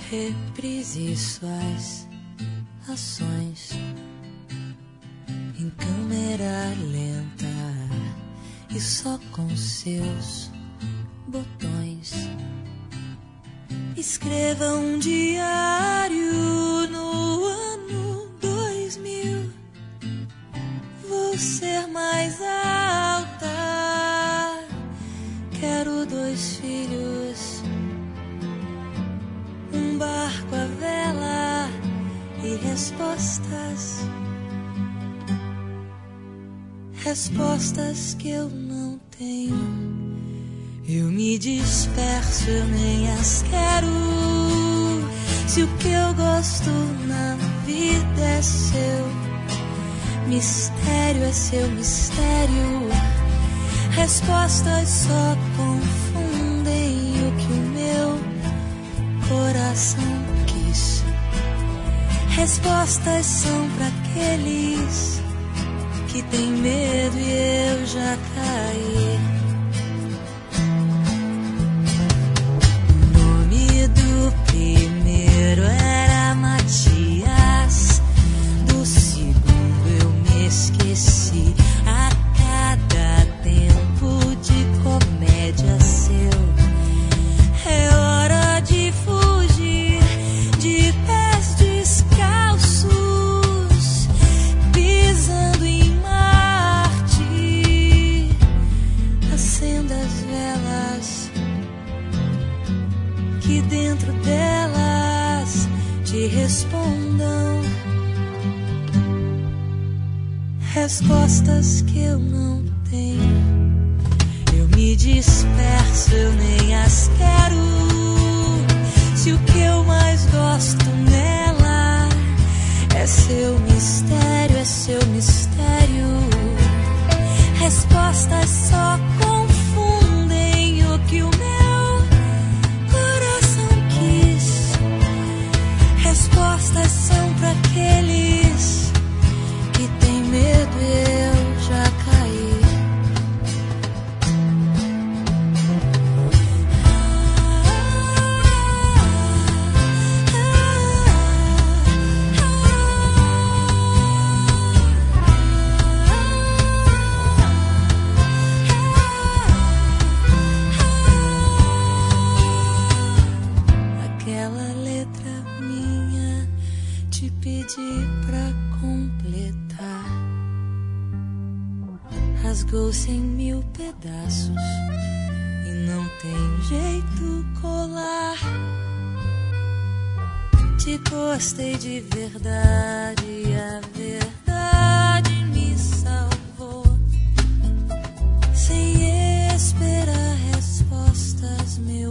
reprise suas ações em câmera lenta e só com seus botões. Escreva um diário no ano 2000. Vou ser mais alta. Quero 2 filhos, um barco à vela e respostas. Respostas que eu não tenho. Eu me disperso, eu nem as quero. Se o que eu gosto na vida é seu mistério, é seu mistério. Respostas só confundem o que o meu coração quis. Respostas são para aqueles que têm medo e eu já caí. Do primeiro era Matias, do segundo eu me esqueci. A cada tempo de comédia seu é hora de fugir de pés descalços, pisando em Marte. Acenda as velas que dentro delas te respondam respostas que eu não tenho. Eu me disperso, eu nem as quero. Se o que eu mais gosto nela é seu mistério, é seu mistério. Respostas só confundem o que o meu respostas são para aqueles que têm medo, eu já caí. Aquela letra minha te pedi pra completar, rasgou-se em 1000 pedaços e não tem jeito colar. Te gostei de verdade, a verdade me salvou. Sem esperar respostas, meu